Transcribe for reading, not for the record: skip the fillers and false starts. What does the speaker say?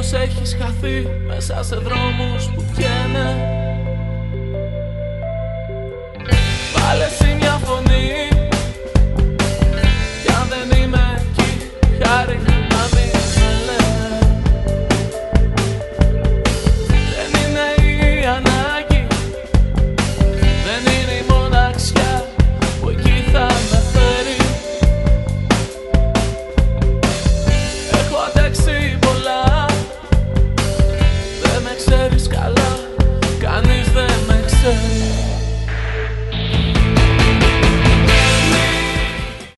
πως έχεις χαθεί μέσα σε δρόμους που πιένε. Βάλε εσύ μια φωνή, κι αν δεν είμαι εκεί, χάρη να μην με λένε. Δεν είναι η ανάγκη, δεν είναι η μοναξιά που εκεί θα με φέρει. Έχω αντέξει